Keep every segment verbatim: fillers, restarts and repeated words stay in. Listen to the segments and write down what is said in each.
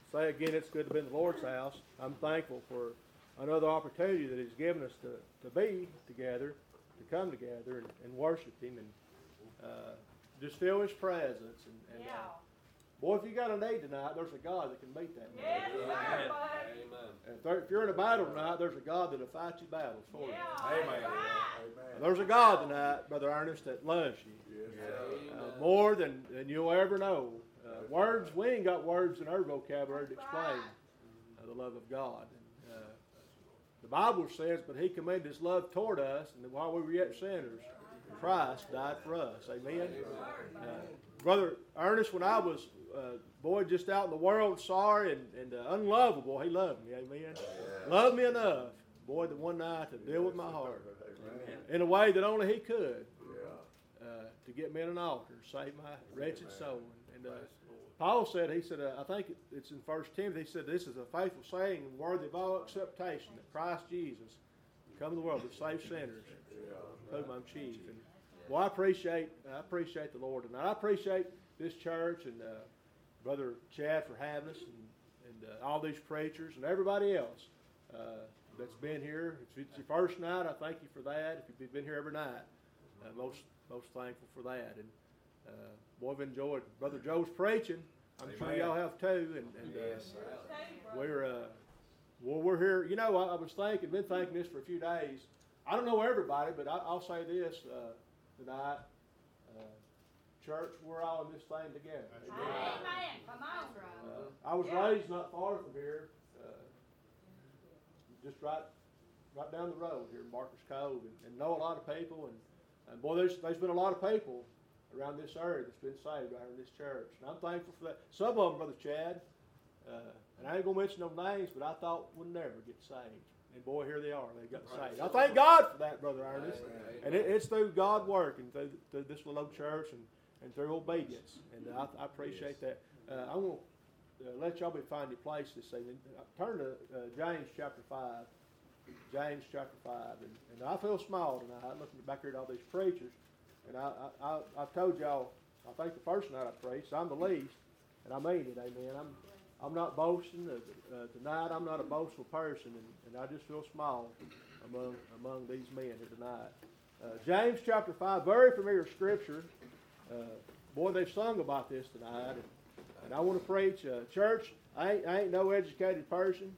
say again, it's good to be in the Lord's house. I'm thankful for another opportunity that He's given us to, to be together, to come together and, and worship Him and uh, just feel His presence. And, and Yeah. uh, boy, if you got a need tonight, there's a God that can meet that need. Yes, sir, Amen. bud. Amen. And if, there, if you're in a battle tonight, there's a God that'll fight your battles for you. Yeah. Amen. And there's a God tonight, Brother Ernest, that loves you. Uh, more than, than you'll ever know. Uh, words, we ain't got words in our vocabulary to explain uh, the love of God. And, uh, the Bible says, but He commended His love toward us, and that while we were yet sinners, Christ died for us. Amen? Uh, Brother Ernest, when I was, uh, boy, just out in the world, sorry and, and uh, unlovable, He loved me. Amen? Loved me enough, boy, that one night to deal with my heart in a way that only He could. Uh, to get me in an altar, save my wretched soul. And uh, Paul said, he said, uh, I think it's in First Timothy, he said, this is a faithful saying and worthy of all acceptation, that Christ Jesus come to the world to save sinners, whom I'm chief. And well, I appreciate, I appreciate the Lord, and I appreciate this church and uh, Brother Chad for having us, and, and uh, all these preachers and everybody else uh, that's been here. If it's your first night, I thank you for that. If you've been here every night, uh, most most thankful for that. And uh, boy, I've enjoyed Brother Joe's preaching. I'm sure y'all have too. And, and uh, Yes, we're uh, well, we're here. You know, I, I was thinking, been thinking this for a few days. I don't know everybody, but I, I'll say this uh, tonight. Uh, church, we're all in this thing together. Amen. Come on. Uh, I was raised not far from here, uh, just right, right down the road here in Marcus Cove, and, and know a lot of people. And, and boy, there's there's been a lot of people around this area that's been saved right in this church, and I'm thankful for that. Some of them, Brother Chad, uh, and I ain't gonna mention no names, but I thought would never get saved. And boy, here they are. They got saved. I thank God for that, Brother Ernest. And it, it's through God working through, through this little old church and, and through obedience. And I, I appreciate that. Uh, I'm going to uh, let y'all be find your place this evening. Turn to uh, James chapter five. James chapter five. And, and I feel small tonight looking back here at all these preachers. And I, I, I, I've told y'all, I think the first night I preached, I'm the least. And I mean it, amen. I'm I'm not boasting. Uh, uh, tonight I'm not a boastful person, and, and I just feel small among among these men here tonight. Uh, James chapter five, very familiar scripture. Uh, boy, they've sung about this tonight, and, and I want to preach. Uh, church, I ain't, I ain't no educated person,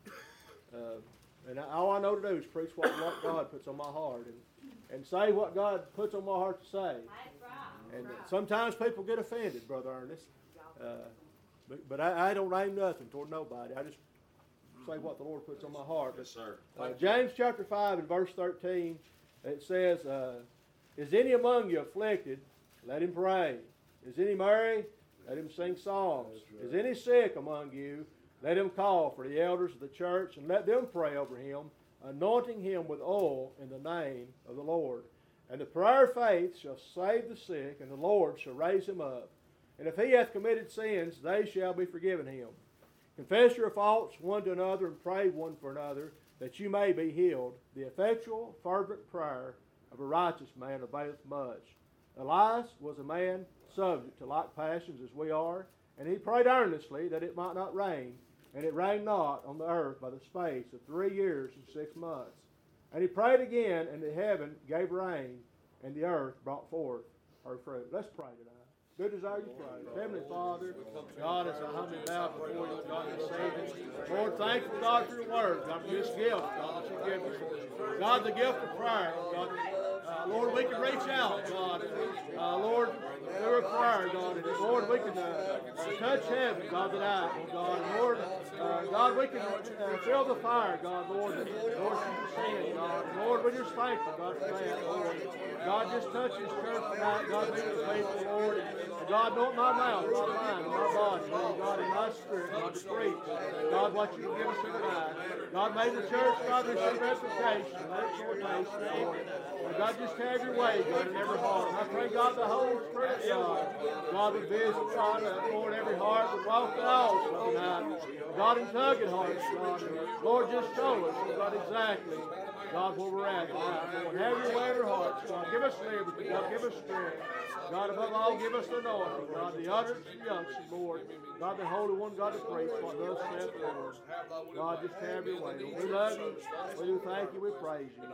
uh, and I, all I know to do is preach what, what God puts on my heart, and, and say what God puts on my heart to say. And sometimes people get offended, Brother Ernest. Uh, But, but I, I don't aim nothing toward nobody. I just say what the Lord puts on my heart. Yes, sir. Uh, James chapter five and verse thirteen, it says, uh, is any among you afflicted? Let him pray. Is any merry? Let him sing psalms. Is any sick among you? Let him call for the elders of the church, and let them pray over him, anointing him with oil in the name of the Lord. And the prayer of faith shall save the sick, and the Lord shall raise him up. And if he hath committed sins, they shall be forgiven him. Confess your faults one to another, and pray one for another, that you may be healed. The effectual, fervent prayer of a righteous man availeth much. Elias was a man subject to like passions as we are, and he prayed earnestly that it might not rain, and it rained not on the earth by the space of three years and six months. And he prayed again, and the heaven gave rain, and the earth brought forth her fruit. Let's pray tonight. Good desire you pray. Heavenly Father, God, as I humbly bow before you, God, and Savior, Lord, thankful, God, for your word, God, for this gift, God, that you give us. God, the gift of prayer, God, uh, Lord, we can reach out, God, uh, Lord, through a prayer, God, and Lord, we can uh, uh, touch heaven, God, tonight, oh God, and Lord, uh, God, we can uh, feel the fire, God, Lord, and Lord, you can see God, and Lord, we're just thankful, God, for that, Lord. God, just touch this church tonight, God, be with the faithful, Lord, and God, not my mouth, my mind, my body, Lord, God, in my spirit, God, to preach, God, God, what you give us tonight. God, may the church, God, receive edification and exhortation, Lord. And God, just have your way, God, in every heart. And I pray, God, the Holy Spirit of God, God, would visit, God, uh, Lord, every heart, would walk the aisles tonight. God, and tug at hearts, God. Lord, just show us, God, exactly, God, where we're at tonight. Lord, have your way in our hearts, God. Give us liberty, God, give us strength. God, above all, give us the anointing, God, the utterance and the unction, Lord. God, the Holy One, God, the priest, what thus saith the Lord. God, just have your way. We love you. We do thank you. We praise you.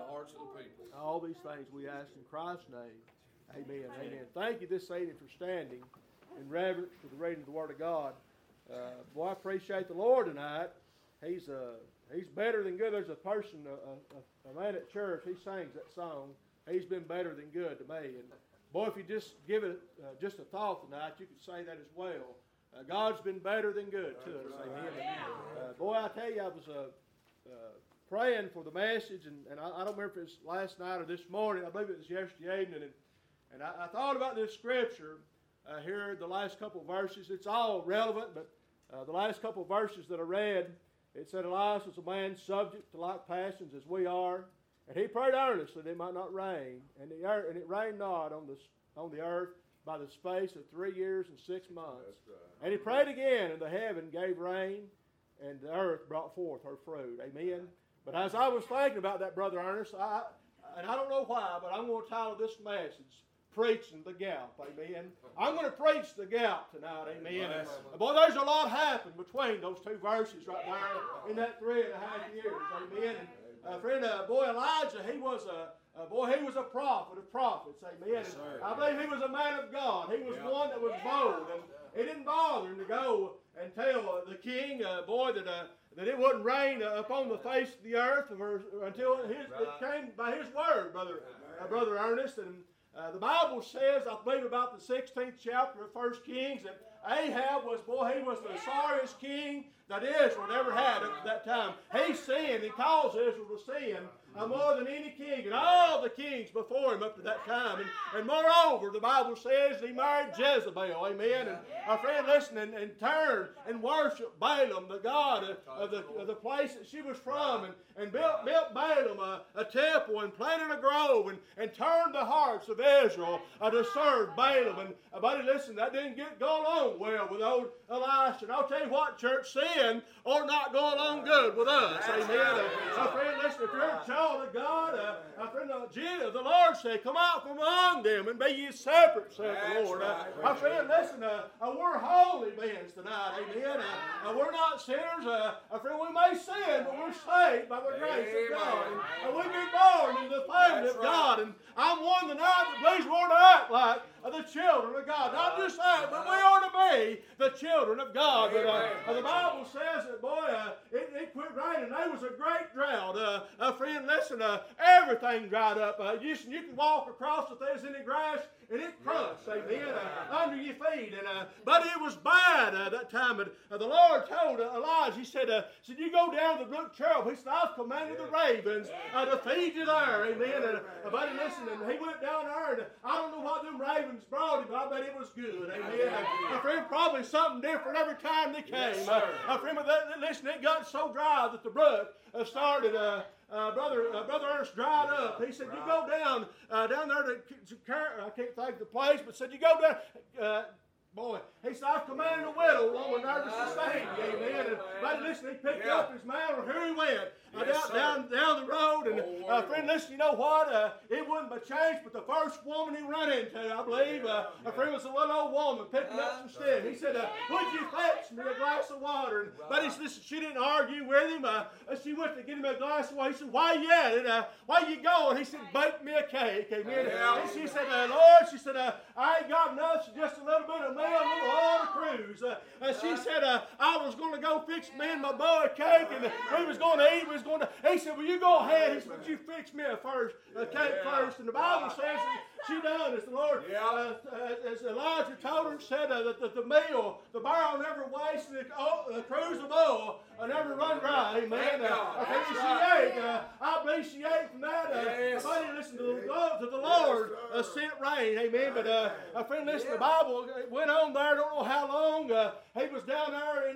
All these things we ask in Christ's name. Amen. Amen. Thank you this evening for standing in reverence to the reading of the Word of God. Uh, boy, I appreciate the Lord tonight. He's uh, he's better than good. There's a person, a, a, a man at church, he sings that song. He's been better than good to me. And boy, if you just give it uh, just a thought tonight, you could say that as well. Uh, God's been better than good to us. Amen. Uh, boy, I tell you, I was uh, uh, praying for the message, and, and I, I don't remember if it was last night or this morning. I believe it was yesterday evening. And, and I, I thought about this scripture uh, here, the last couple of verses. It's all relevant, but uh, the last couple of verses that I read, it said, Elias was a man subject to like passions as we are. And he prayed earnestly that it might not rain. And, the earth, and it rained not on the, on the earth by the space of three years and six months. Right. And he prayed again, and the heaven gave rain, and the earth brought forth her fruit. Amen. But as I was thinking about that, Brother Ernest, I, and I don't know why, but I'm going to title this message, Preaching the Gap. Amen. I'm going to preach the gap tonight. Amen. And boy, there's a lot happened between those two verses right there in that three and a half years. Amen. And, uh, friend, uh, boy, Elijah, he was a Uh, boy, he was a prophet of prophets, amen. Yes, I believe he was a man of God. He was yeah. one that was bold, and it didn't bother him to go and tell uh, the king, uh, boy, that uh, that it wouldn't rain uh, upon the face of the earth or, until his, right. it came by his word, brother, uh, brother Ernest. And uh, the Bible says, I believe about the sixteenth chapter of First Kings, that Ahab was, boy, he was the sorriest king that Israel ever had at that time. He sinned. He caused Israel to sin uh, more than any king and all the kings before him up to that time. And, and moreover, the Bible says he married Jezebel. Amen. And our friend, listen, and, and turned and worshiped Balaam, the god of, of, the, of the place that she was from, and, and built, built Balaam a, a temple and planted a grove and, and turned the hearts of Israel uh, to serve Balaam. And uh, buddy, listen, that didn't get go along well with old Elisha. And I'll tell you what, church, sin or not go along good with us. Amen. Uh, our friend, listen, if you're a child of God, uh, our friend, uh, Jesus, the Lord said, come out from among them and be ye separate, said the Lord. Uh, our friend, listen, uh, uh, we're holy beings tonight. Amen. Uh, uh, we're not sinners. Uh, our friend, we may sin, but we're saved by the grace of God. And, and we've been born into the family of God. And I'm one tonight that believes we're to act like the children of God. Not just that, but we ought to be the children of God. But uh, the Bible says that, boy, uh, it, it quit raining. There was a great drought. Uh, uh, friend, listen, uh, everything dried up. Uh, you, you can walk across if there's any grass, and it crushed, amen, uh, under your feet. And uh, but it was bad uh, that time. And uh, the Lord told uh, Elijah, he said, uh, said, you go down to the brook Cherub. He said, I've commanded the ravens uh, to feed you there, amen. And uh, buddy, listen, and he went down there, and uh, I don't know what them ravens brought him, but I bet it was good, amen. Uh, my friend, probably something different every time they came. Yes, uh, my friend, that, listen, it got so dry that the brook uh, started, uh, uh, brother uh, Brother Ernest dried up. He said, right. you go down, uh, down there to, to, I can't think of the place, but said, you go down, uh, boy, he said, I've commanded a widow woman there to sustain you, amen. And buddy, listen, he picked yeah. up his mantle, and here he went. Uh, yes, down, down, down the road, and uh, friend, listen, you know what? Uh, it wasn't by chance, but the first woman he run into, I believe, uh, a friend was a little old woman picking up some sticks. He said, uh, would you fetch me a glass of water? And but he said, listen, she didn't argue with him. Uh, she went to get him a glass of water. He said, why you at it? Uh, why you going? He said, bake me a cake. Amen. Yeah. And she said, uh, Lord, she said, uh, I ain't got enough, so just a little bit of meal, a little on a cruise. Uh, and she said, uh, I was going to go fix me and my boy a cake, and we was going to eat. We was going to. He said, well, you go ahead. He said, but you fix me a first a cake yeah. first. And the Bible says that she done as the Lord, yeah. uh, uh, as Elijah told her, said uh, that the, the meal, the barrel never wasted, the, oh, the cruse of oil uh, never run dry. Amen. Uh, okay, she right. ate. Uh, I believe she ate from that. Uh, yes. Buddy, listen to the Lord, to the Lord uh, sent rain. Amen. But uh, friend, listen, yeah. the Bible went on there. I don't know how long. Uh, he was down there in that in that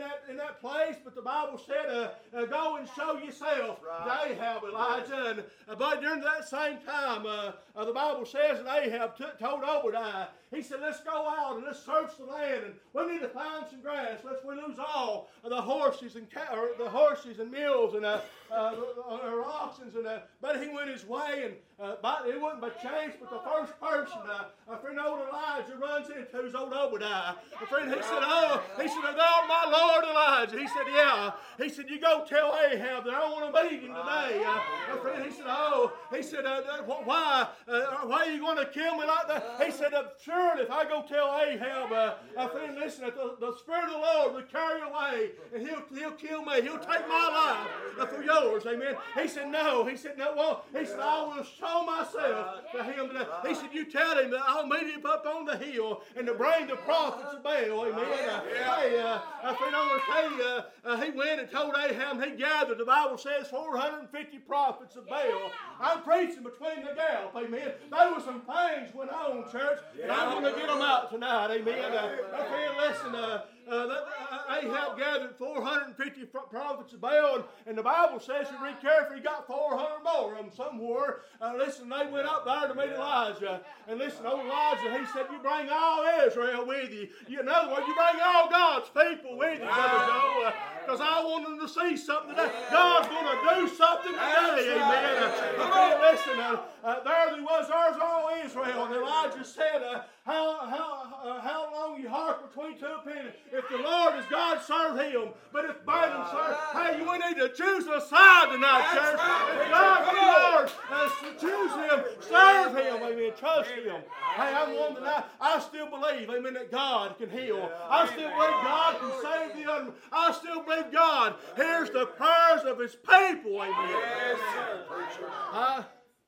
that place, but the Bible said, uh, uh, go and show yourself right. to Ahab, Elijah. And, uh, but during that same time, uh, uh, the Bible says that Ahab t- told Obadiah, he said, let's go out and let's search the land, and we need to find some grass, lest we lose all of the horses and ca- or the horses and mules and uh, uh, or oxen. And uh, but he went his way, and uh, by, it wasn't by chance, but the first person, uh, a friend old Elijah runs into is old Obadiah. A friend, he said, oh, he said, thou my Lord Elijah. He said, yeah. He said, you go tell Ahab that I want to meet him today. Uh, a friend, he said, oh, he said, uh, why, uh, why are you going to kill me like that? He said, uh, surely if I go tell Ahab, uh, a friend, listen, the, the Spirit of the Lord will carry away, and he'll he'll kill me. He'll take my life for yours. Amen. He said, no. He said, no. Well, he said, I will show myself to him today. He said, you tell him that I'll meet him up on the hill and to bring the prophets of Baal. Amen. Uh, hey, uh, I think I'm going to tell you, uh, uh, he went and told Ahab, he gathered, the Bible says, four hundred fifty prophets of Baal. I'm preaching between the gap. Amen. There were some things went on, church, and I'm going to get them out tonight. Amen. Uh, okay, listen, uh, Uh, that, uh, Ahab gathered four hundred fifty prophets of Baal, and, and the Bible says, if you read carefully, he got four hundred more of them somewhere. Uh, listen, they went up there to meet Elijah. And listen, old Elijah, he said, you bring all Israel with you. you in other words, you bring all God's people with you, Brother Joe, because uh, I want them to see something today. God's going to do something today, amen. Uh, okay, listen, uh, uh, there he was, there's all Israel. And Elijah said, uh, how, how, uh, how long you hark between two opinions? If the Lord is God, serve him. But if Balaam serve, hey, we need to choose a side tonight, church. If God is Lord, uh, choose him, serve him, amen, trust him. Hey, I'm one tonight. I still believe, amen, that God can heal. I still believe God can save the other. I still believe God hears the prayers of his people, amen. Yes, sir. Uh,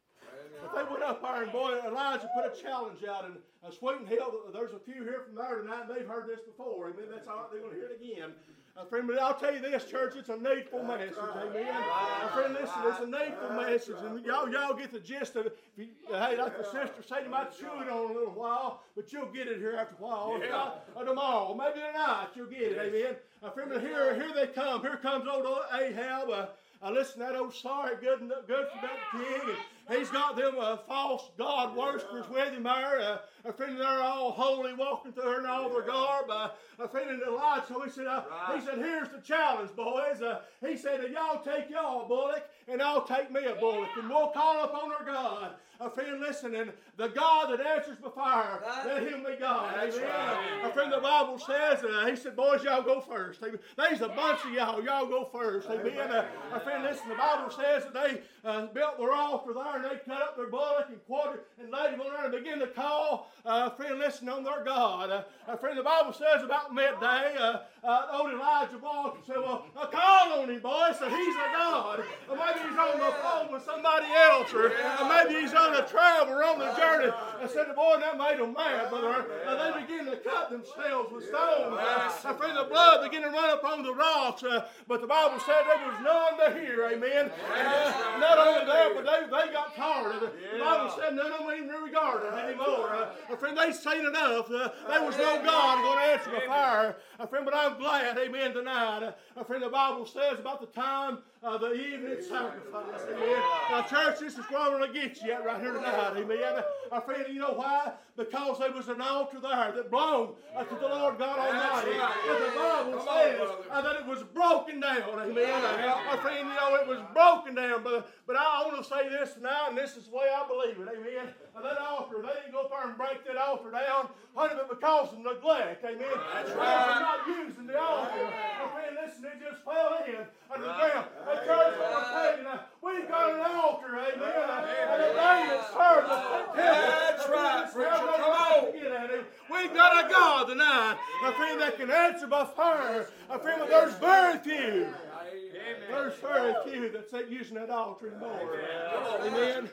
If they went up there and boy, Elijah put a challenge out in uh, Sweeten Hill. There's a few here from there tonight, and they've heard this before. Amen. That's all right. They're going to hear it again. Uh, friend, but I'll tell you this, church, it's a needful message. Amen. Uh, friend, listen, it's a needful message, and y'all, y'all get the gist of it. If you, uh, hey, like the sister said, you might chew it on a little while, but you'll get it here after a while. If not, or tomorrow, maybe tonight, you'll get it. Amen. Uh, friend, but here, here they come. Here comes old Ahab. Uh, Uh, listen, that old sorry, good, good for that king. And he's got them uh, false God worshippers with him there. Uh, a friend, they're all holy, walking through in all their garb. Uh, a friend of Elijah, so he said, uh, right. he said, here's the challenge, boys. Uh, he said, y'all take y'all a bullock, and I'll take me a bullock, and we'll call upon our God. A friend, listen, and the God that answers by fire, right. let him be God. That's amen. Right. A friend, the Bible says, uh, he said, boys, y'all go first. There's a bunch of y'all. Y'all go first. Amen. Uh, a friend, listen, the Bible says that they uh, built their altar there, and they cut up their bullock and quartered and laid him on there and began to call, uh, friend, listen, on their God. Uh, a friend, the Bible says about midday, uh, uh, old Elijah walked and said, well, I call on him, boy. So he's a God. Or maybe he's on the phone with somebody else, or, or maybe he's on a travel or on the journey. I said, boy, that made them mad, brother. Uh, they began to cut themselves with stones. Uh, a friend, the blood began to run upon the rocks. Uh, but the Bible said there was none to hear, amen. Uh, not only that, but they, they got tired. The, the Bible said none of them even regarded it anymore. Uh, a friend, they seen enough. Uh, there was no God going to answer the fire. A friend, but I'm glad, amen, tonight. Uh, a friend, the Bible says about the time of the evening sacrifice, amen. Now, church, this is where I'm going to get you at right here tonight, amen. A friend, you know why? Because there was an altar there that belonged uh, to the Lord God Almighty. And the Bible says uh, that it was broken down, amen. Uh, a friend, you know, it was broken down. But, but I want to say this tonight, and this is the way I believe it, amen. Uh, that altar, they didn't go up there and break that altar down, honey, but because of neglect, amen. That's right. Not using the altar. A friend, listen, it just fell in under the ground. Hey, church, I'm telling you now, we've got an altar, amen. And a day that serves us. That's right, preacher. Come on. We've got a God tonight, a friend that can answer by fire. A friend, but there's very few. There's very few that's not using that altar anymore. Amen.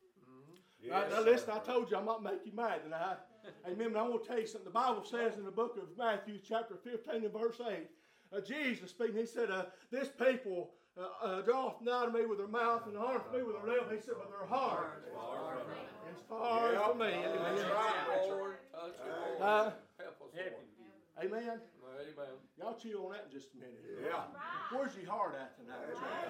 Right, now listen, I told you I'm not making you mad tonight. Amen. But I want to tell you something. The Bible says in the book of Matthew, chapter fifteen and verse eight, uh, Jesus speaking, he said, uh, this people uh, uh, draw nigh to me with their mouth and harm to me with their lips. He said, but their heart is far from me. Amen. Uh, Amen. Amen. Y'all chill on that in just a minute. Yeah. Where's your heart at tonight?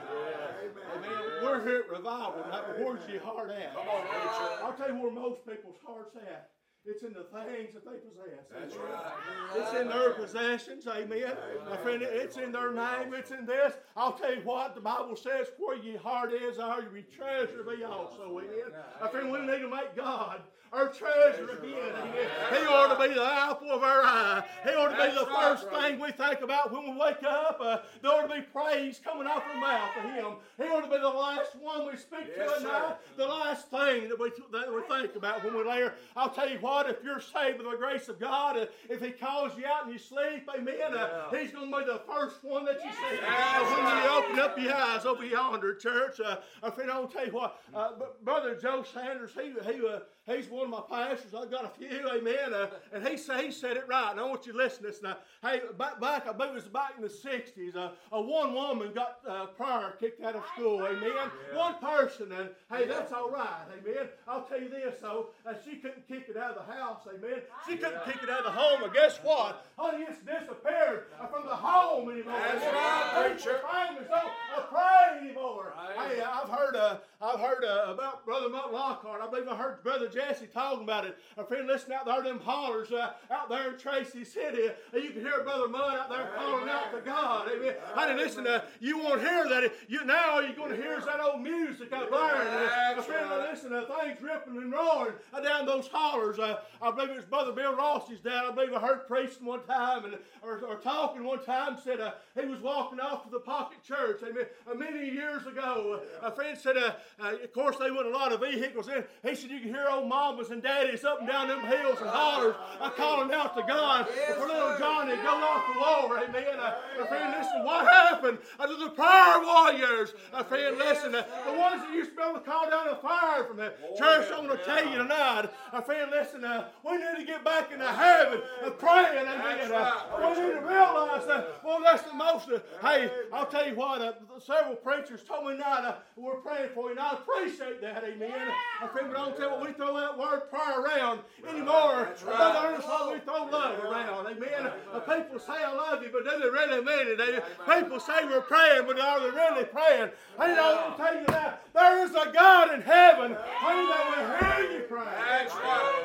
Yeah. Amen. We're here at revival tonight, but where's your heart at? Come on, preacher. I'll tell you where most people's heart's at. It's in the things that they possess. That's Amen. right. It's in their possessions. Amen. My friend, it's in their name. It's in this. I'll tell you what, the Bible says, where your heart is, there your treasure be also. Amen. My friend, we need to make God our treasure again. Amen. He ought to be the apple of our eye. He ought to be the first thing we think about when we wake up. Uh, there ought to be praise coming out our mouth of Him. He ought to be the last one we speak to at night. The last thing that we, that we think about when we lay here. I'll tell you what, if you're saved by the grace of God, uh, if He calls you out and you sleep, amen, uh, He's going to be the first one that you see. Uh, when you open up your eyes over yonder, church, uh, I friend, I'll tell you what, uh, Brother Joe Sanders, he, he, uh, he's one of my pastors. I've got a few, amen, uh, and he, he said it right, and I want you to listen to this now. Hey, back, back I believe it was back in the sixties, uh, a one woman got uh, prayer kicked out of school, amen. Yeah. One person, and hey, that's all right, amen. I'll tell you this, though, uh, she couldn't kick it out of the house, amen. She couldn't kick it out of the home, and guess what? Honey, it's disappeared from the home anymore. That's right, preacher. Families don't pray anymore. Hey, I've heard, uh, I've heard uh, about Brother Mutt Lockhart. I believe I heard Brother Jesse talking about it. A friend, listen out there, them hollers uh, out there in Tracy City. Uh, you can hear Brother Mutt out there calling out to God. Amen. Honey, listen, uh, you won't hear that. You now all you're going to hear is that old music out there. Uh, a friend, uh, listen, uh, things ripping and roaring uh, down those hollers. Uh, I believe it was Brother Bill Ross's dad. I believe I heard preaching one time and or, or talking one time. Said uh, he was walking off to the Pocket Church. Amen. Uh, many years ago, uh, a friend said, uh, uh, of course they went a lot of vehicles in. He said you can hear old mamas and daddies up and down them hills and hollers uh, calling out to God for little Johnny go off the wall. Amen. Uh, a friend, listen, what happened uh, to the prayer warriors? A friend, listen, uh, the ones that used to be able to call down the fire from the church. I'm going to tell you tonight, a friend, listen, uh, we need to get back in the habit of praying. Amen. Uh, we need to realize that, well, that's the most. Uh, hey, I'll tell you what, uh, several preachers told me tonight uh, we're praying for you, and I appreciate that. Amen. I think we don't tell what we throw that word prayer around anymore. Brother Ernest, what we throw love around. Amen. Uh, people say I love you, but do they really mean it? They, people say we're praying, but are they really praying? I know, I'll tell you that there is a God in heaven honey, that will hear you pray. That's right.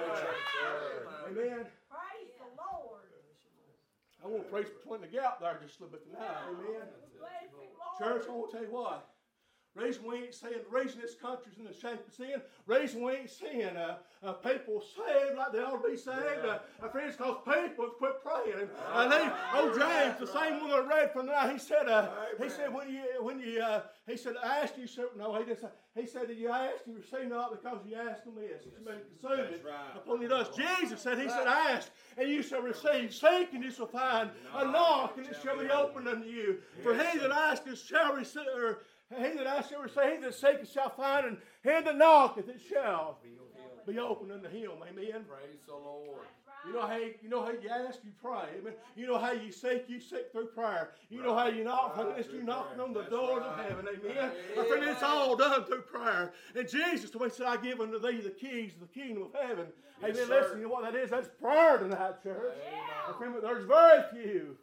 Amen. Praise the Lord. I want to preach between the gap there just a little bit tonight. Amen. Bless you, Lord. Church, I want to tell you what. Reason we ain't seeing, the reason this country's in the shape it's in, reason we ain't seeing uh, uh, people saved like they ought to be saved, uh, uh, friends, because people have quit praying. And, and they, old James, the same one that I read from tonight, he said, uh, he said, when you, when you, uh, he said, ask you, so, no, he didn't say, he said, that you ask and receive not because you ask them this. It's been consumed upon you thus. Jesus said, he said, ask and you shall receive, seek and you shall find, a knock and it shall be opened unto you. For he that asketh shall receive, or he that asketh shall receive, he that seeketh shall find, and he that knocketh it shall be opened unto him. Amen. Praise the Lord. You know how you, you know how you ask, you pray. Amen. You know how you seek, you seek through prayer. You know how you knock, unless you knocking on the doors of heaven. Amen. My friend, it's all done through prayer. And Jesus told me, he said, I give unto thee the keys of the kingdom of heaven. Amen. Yes, listen, you know what that is? That's prayer tonight, church. My friend, there's very few.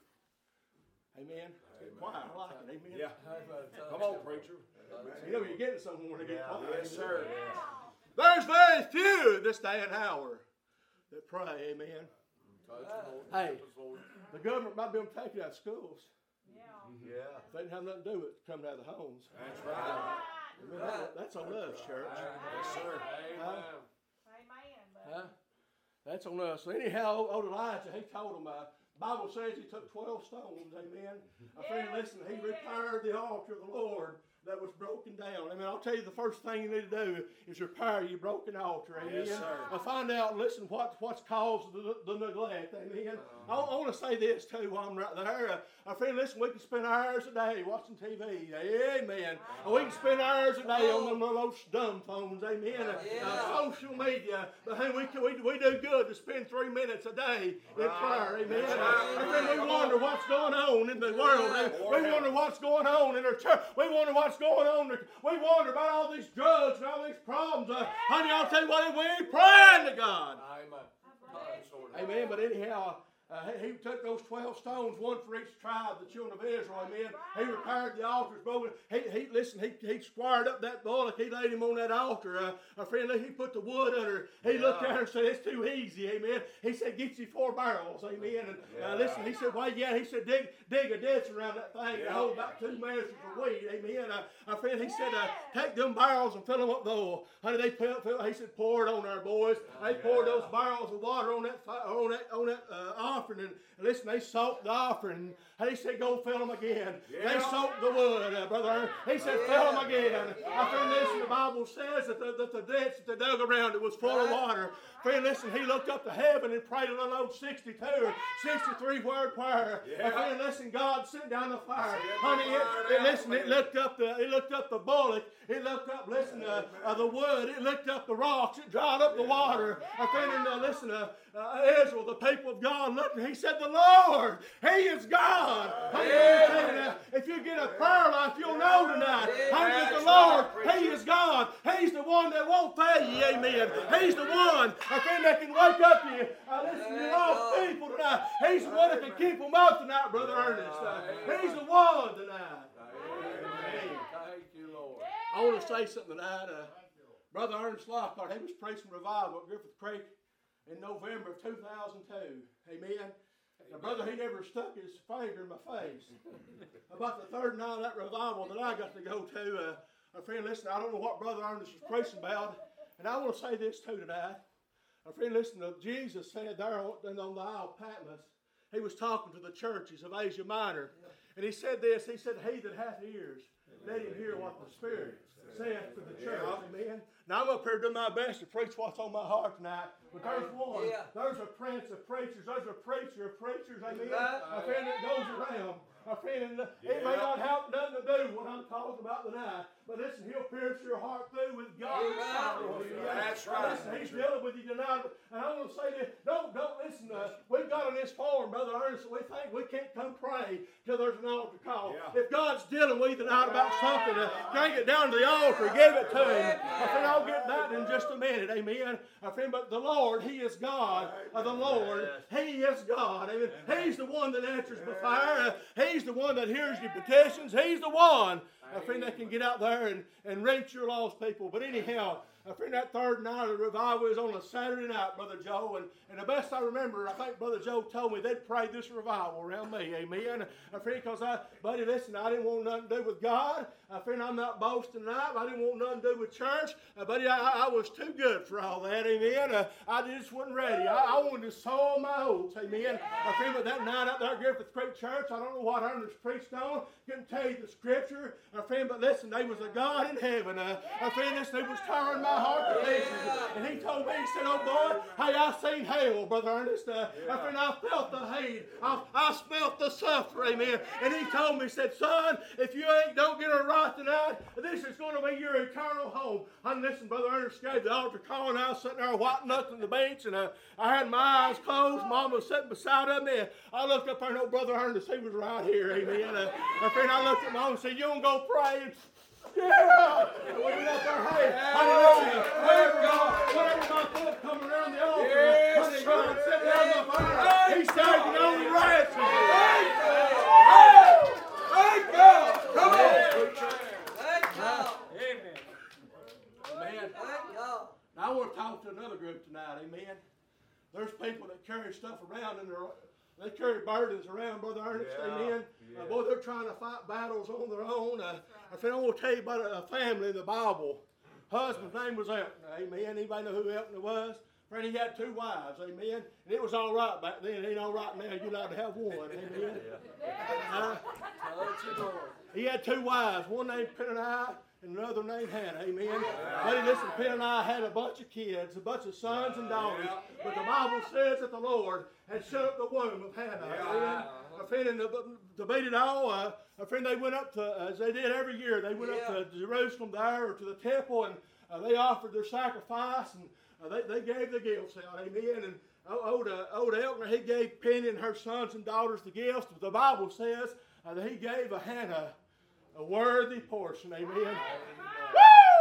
Amen. Quiet, I like it. Amen. Yeah. Come on, preacher. You know you're getting somewhere to get quiet. Yes, sir. There's very few this day and hour that pray. Amen. Hey, the government might be able to take it out of schools. Yeah. Yeah. They didn't have nothing to do with it coming out of the homes. That's right. Amen. That, that's on us, church. Yes, sir. Amen. Amen. Huh? That's on us. So anyhow, old Elijah, he told them, uh, the Bible says he took twelve stones, amen. A friend, listen, he repaired the altar of the Lord that was broken down. I mean, I'll tell you the first thing you need to do is repair your broken altar. Amen. Yes, sir. I find out, listen, what, what's caused the, the neglect. Amen. I, I want to say this too while I'm right there. Uh, friend, listen, we can spend hours a day watching T V. Amen. And we can spend hours a day on them those dumb phones. Amen. Uh, uh, social media. But hey, we, can, we, we do good to spend three minutes a day in prayer. Amen. Uh, and then we wonder what's going on in the world. We wonder what's going on in our church. We wonder what's going on. We wonder about all these drugs and all these problems. Uh, honey, I'll tell you what, we ain't praying to God. Amen. Amen. But anyhow, Uh, he, he took those twelve stones, one for each tribe, the children of Israel, amen. He repaired the altars, broken. He, he, listen, he, he squared up that bullock. He laid him on that altar. Uh, a friend, he put the wood under. He yeah. looked at her and said, it's too easy, amen. He said, get you four barrels, amen. And uh, listen, he said, why, yeah, he said, dig, dig a ditch around that thing yeah. and hold about two measures of wheat, amen. Uh, a friend, he said, uh, take them barrels and fill them up with oil. Honey, they fill, fill, he said, pour it on there, boys. They poured those barrels of water on that, on that, on that uh, offering, and listen, they soaked the offering. He said, go fill them again. Yeah. They soaked the wood, uh, brother. He said, yeah. fill them again. Yeah. I friend, listen, the Bible says that the, that the ditch that they dug around it was full right. of water. Friend, listen, he looked up to heaven and prayed an old sixty-two or sixty-three word prayer. Yeah. And friend, listen, God sent down the fire. Yeah. Honey, it, it, listen, it looked up the, it looked up the bullock. It looked up, listen, uh, uh, the wood. It looked up the rocks. It dried up the water. I friend, and uh, listen, uh, uh, Israel, the people of God, looked. He said, the Lord, He is God. Honey, yeah. If you get a prayer life, you'll know tonight. Honey, yeah. the Lord, He is God. He's the one that won't fail you, amen. He's the one, a friend that can wake up you. Uh, listen to lost people tonight. He's the one that can keep them up tonight, Brother Ernest. Uh, he's the one tonight. Thank you, Lord. I want to say something tonight. Uh, Brother Ernest Lockhart, he was preaching revival at Griffith Creek in November of two thousand two. Amen. Now, brother, he never stuck his finger in my face. About the third night of that revival that I got to go to, uh, a friend, listen, I don't know what Brother Ernest was preaching about, and I want to say this too tonight. A friend, listen, to Jesus said there on the Isle of Patmos, he was talking to the churches of Asia Minor, and he said this, he said, he that hath ears, let him hear what the Spirit saith to the church, amen. Now I'm up here doing my best to preach what's on my heart tonight. But there's one. Yeah. There's a prince of preachers. There's a preacher of preachers. Amen. A friend that goes around. A friend, and yeah. it may not have nothing to do with what I'm talking about tonight. But listen, he'll pierce your heart through with God's power. That's right. Listen, he's dealing with you tonight. And I want to say this. Don't, don't listen to us. We've got on this form, Brother Ernest, we think we can't come pray till there's an altar call. Yeah. If God's dealing with you tonight about something, uh, bring it down to the altar. Give it to Him. I think I'll get that in just a minute. Amen. I think, but the Lord, He is God. Uh, the Lord, He is God. Amen. He's the one that answers the fire. Uh, he's the one that hears your petitions. He's the one, I think, that can get out there and, and reach your lost people. But anyhow, I think that third night of the revival was on a Saturday night, Brother Joe. And, and the best I remember, I think Brother Joe told me they'd pray this revival around me. Amen. I think because I, buddy, listen, I didn't want nothing to do with God. I think I'm not boasting tonight. I didn't want nothing to do with church. Uh, buddy, I, I was too good for all that. Amen. Uh, I just wasn't ready. I, I wanted to sow my oats. Amen. I think with that night out there at Griffith Creek Church, I don't know what Ernest preached on. Couldn't tell you the scripture. I think, but listen, there was a God in heaven. Uh, I think this thing was tearing my heart to pieces. And he told me, he said, oh boy, hey, I seen hell, Brother Ernest. Uh, yeah. I think I felt the hate. I, I smelt the suffering, amen. And he told me, he said, son, if you ain't don't get it right tonight, this is going to be your eternal home. And listen, Brother Ernest gave the altar call, and I was sitting there white knuckling the bench, and uh, I had my eyes closed. Mama was sitting beside of me. And I looked up there, and old Brother Ernest, he was right here, amen. Uh, I think I looked at Mom and said, you don't go pray. Yeah! And we went up there, hey, hallelujah. Wherever God, wherever my foot come around the altar, yes, honey, God, sit down my fire. He's saving only rats. Thank God. Come on. Thank God. Amen. Amen. Thank God. Now I want to talk to another group tonight, amen. There's people that carry stuff around in their They carry burdens around, Brother Ernest, yeah, amen. Yeah. Uh, boy, they're trying to fight battles on their own. Uh, I think I want to tell you about a, a family in the Bible. Husband's name was Elton, amen. Anybody know who Elton was? Friend, he had two wives, amen. And it was all right back then. It ain't all right now. You're allowed to have one, amen. Uh, he had two wives, one named Peninnah and another named Hannah, amen. Buddy, listen, Peninnah had a bunch of kids, a bunch of sons and daughters. But the Bible says that the Lord had shut up the womb of Hannah, amen. A friend, and to beat it all, uh, a friend, they went up to, as they did every year, they went up to Jerusalem there, or to the temple, and uh, they offered their sacrifice, and uh, they, they gave the gifts out, amen. And old, uh, old Elkanah, he gave Penny and her sons and daughters the gifts. But the Bible says uh, that he gave a Hannah a worthy portion, amen. Woo!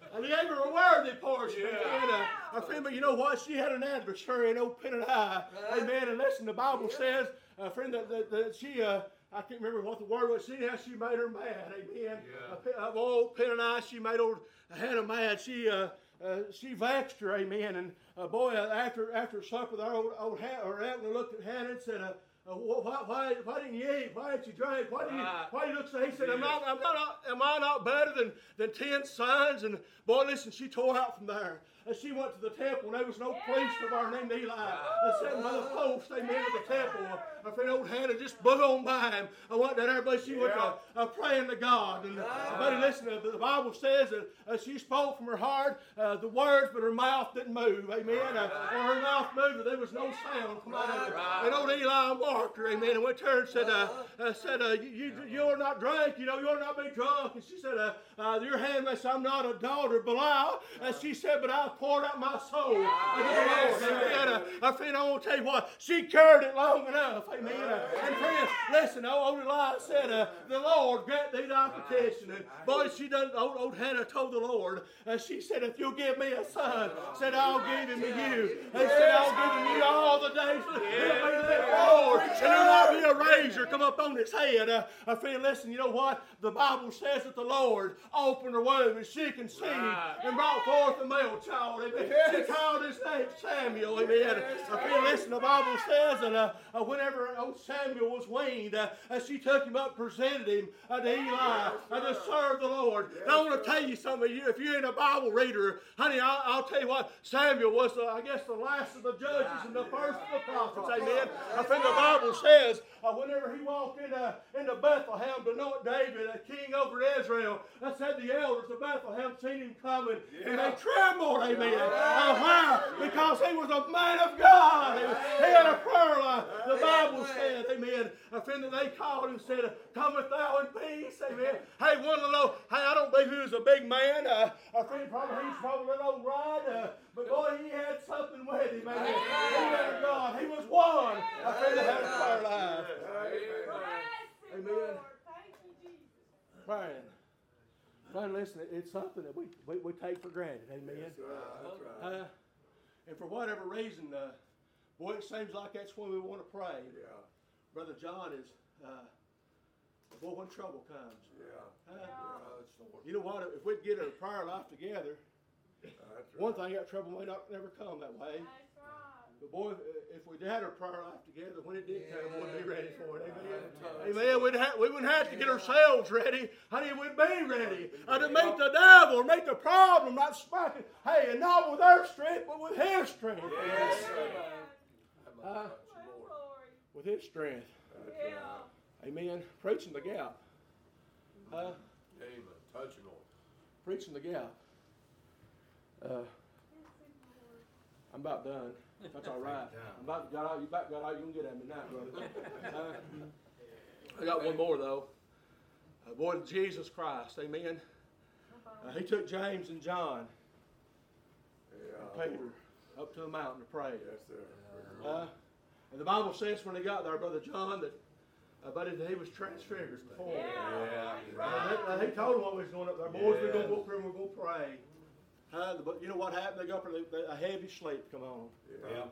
I gave her a worthy portion. Yeah. Amen. Uh, I friend, but you know what? She had an adversary in old Peninnah. Amen. And listen, the Bible says, uh, friend, that, that, that she, uh, I can't remember what the word was. See how she made her mad. Amen. Yeah. Uh, old Peninnah, she made old Hannah mad. She, uh, uh, she vexed her. Amen. And uh, boy, uh, after after supper, the old old Hannah, or Abner looked at Hannah and said, uh, Uh, why, why, why didn't you eat? Why didn't you drink? Why did you, why you look so? He said, am I, am, I not, am I not better than, than ten sons? And boy, listen, she tore out from there. And she went to the temple, and there was no priest of our named Eli. And sitting by the post, amen, at the temple. My friend old Hannah just blew on by him. I went down there, but she went to, uh, praying to God. And uh, buddy, listen, uh, the Bible says that uh, she spoke from her heart uh, the words, but her mouth didn't move. Amen. Uh, or her mouth moved, there was no sound come out of her. And old Eli marked her, amen, and went to her and said, uh, uh, said, uh, you, you are not drunk, you know, you are not be drunk. And she said, uh, uh, your handmaid said, I'm not a daughter of Belial. And she said, but I poured out my soul unto the Lord. Amen. Uh, I friend, I want to tell you what, she carried it long enough. Amen. Uh, and friend, listen, old, old Eli said, uh, the Lord grant thee thy petition. And boy, she done, old, old Hannah told the Lord, uh, she said, if you'll give me a son, said, I'll give him to you. And said, I'll give him to you all the days. He'll be the Lord. And there might be a razor come up on his head. Uh, uh, friend, listen, you know what? The Bible says that the Lord opened her womb and she conceived and brought forth a male child. Amen. She called his name Samuel. Amen. Uh, friend, listen, the Bible says that uh, uh, whenever old Samuel was weaned, uh, uh, she took him up, presented him uh, to Eli uh, to serve the Lord. And I want to tell you something. You, if you ain't a Bible reader, honey, I'll, I'll tell you what. Samuel was, the, I guess, the last of the judges and the first of the prophets. Amen. I think the Bible says uh, whenever he walked into, into Bethlehem to anoint David, a king over Israel, I said the elders of Bethlehem seen him coming and they trembled. Amen. Uh, why? Because he was a man of God. He, he had a prayer life. The Bible said, amen. A friend that they called and said, cometh thou in peace. Amen. Hey, one of those, hey, I don't believe he was a big man. Uh, a friend probably he's probably an old ride. Uh, but boy, he had something with him. Amen. He had a God. He was one. A friend that had a prayer life. Amen. Praying. Friend, listen, it's something that we, we, we take for granted. Amen. That's right. That's right. Uh, and for whatever reason, uh, boy, it seems like that's when we want to pray. Yeah. Brother John is, uh, boy, when trouble comes. Yeah. Uh, Yeah, that's the one. you know what? If we'd get a prayer life together, That's right. one thing, that trouble may not never come that way. But boy, if we had our prayer life together, when it did come, we'd be ready for it. Amen. Amen. We'd ha- we wouldn't have to get ourselves ready. Honey, we'd be ready uh, to meet the devil or meet the problem, not smacking. Hey, and not with our strength, but with his strength. Yes. Uh, with his strength. Yeah. Amen. Preaching the gap. Uh, Amen. Touch him, Lord. preaching the gap. Uh, I'm about done. That's all right. I'm about got all you about got all you can get at me now, brother. Uh, I got one more though. Uh, boy, Jesus Christ, amen. Uh, he took James and John Yeah. and Peter up to the mountain to pray. Yes, sir. Uh, and the Bible says when they got there, Brother John, that uh, but he was transfigured before. Yeah. Uh, he, he told them what was going up there. Boys, we're going to go up there and we're going to pray. Uh, but you know what happened? They got up there, they, a heavy sleep come on. Yeah.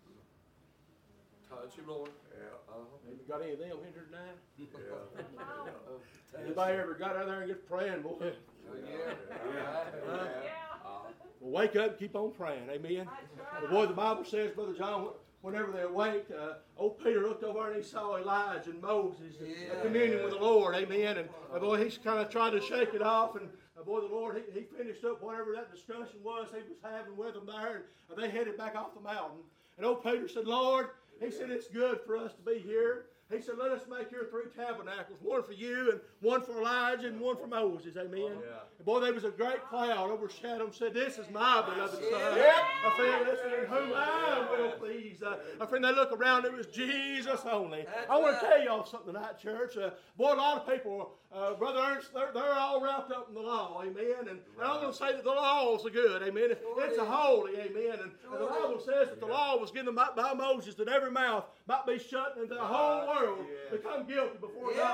Touch him, Lord. Yeah. Uh-huh. Have you got any of them here tonight? Yeah. Anybody ever got out there and get praying, boy? Yeah. Yeah. Uh, Uh, well, wake up and keep on praying. Amen. The boy, the Bible says, Brother John, whenever they awake, uh, old Peter looked over and he saw Elijah and Moses Yeah. uh, communing with the Lord. Amen. And uh, boy, he's kind of tried to shake it off. And uh, boy, the Lord, he, he finished up whatever that discussion was he was having with them there. And uh, they headed back off the mountain. And old Peter said, Lord, he said, it's good for us to be here. He said, let us make here three tabernacles, one for you and one for Elijah and one for Moses. Amen. Yeah. And boy, there was a great cloud overshadowed him. Said, this is my beloved son. Yeah. My friend, listen, in whom I am well pleased. Uh, my friend, they look around, it was Jesus only. That's I want right. to tell y'all something tonight, church. Uh, boy, a lot of people, uh, Brother Ernst, they're, they're all wrapped up in the law. Amen. And, and I want to say that the law is good. Amen. Sure It's is. a holy. Amen. And, Sure and the is. Bible says that the law was given by, by Moses that every mouth might be shut and the whole world Yes. become guilty before Yeah. God.